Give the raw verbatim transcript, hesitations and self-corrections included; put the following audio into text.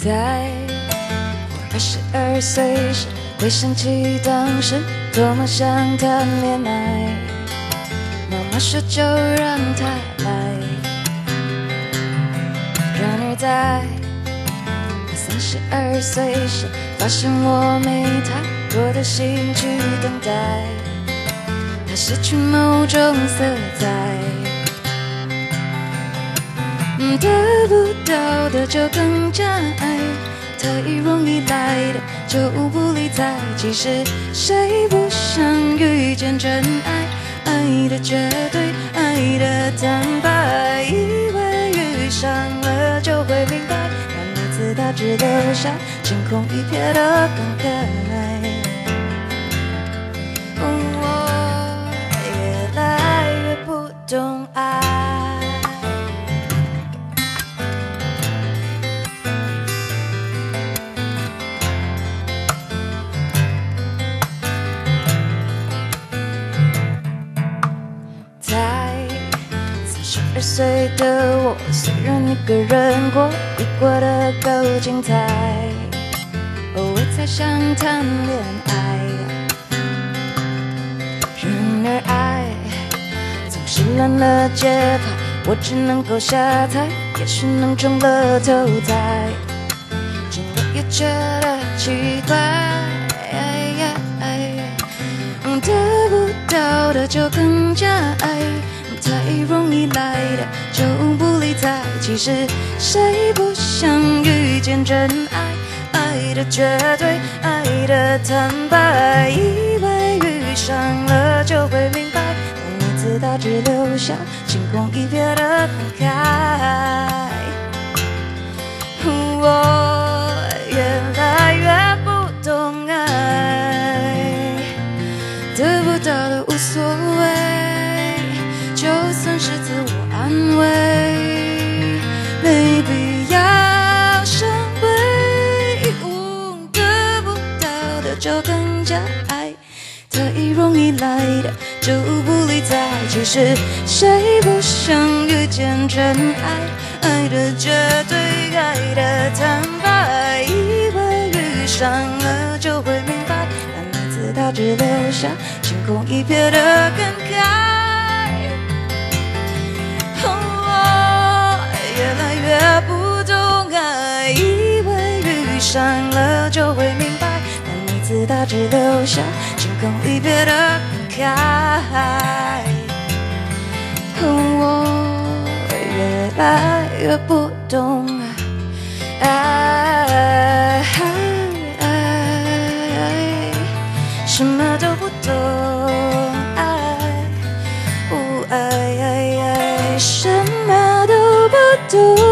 在我二十二岁时，回想起当时多么想谈恋爱，妈妈说就让他来。然而在我三十二岁时，发现我没太多的兴趣等待，它失去某种色彩。得不到的就更加爱，太容易来的就不理睬。其实谁不想遇见真爱？爱的绝对，爱的坦白，以为遇上了就会明白，但每次他只留下惊鸿一瞥的感慨。我越来越不懂爱。十二岁的我，虽然一个人过，比过得够精彩，偶尔才想谈恋爱。然而爱总是乱了节拍，我只能够下台，也许能中了头彩，真的也觉得奇怪。得不到的就更加爱，太容易来的就不理睬。其实谁不想遇见真爱？爱的绝对，爱的坦白，以为遇上了就会明白，但每次他只留下惊鸿一瞥的感慨。我越来越不懂爱，得不到的无所谓，就算是自我安慰，没必要伤悲。得不到的就更加爱，太容易来的就不理睬。其实谁不想遇见真爱？爱的绝对，爱的坦白，以为遇上了就会明白，但每次他只留下惊鸿一瞥的感慨。我越来越不懂爱，以为遇上了就会明白，但每次他只留下惊鸿一瞥的感慨。我越来越不懂爱，什么都不懂爱，哦爱爱爱，什么都不懂。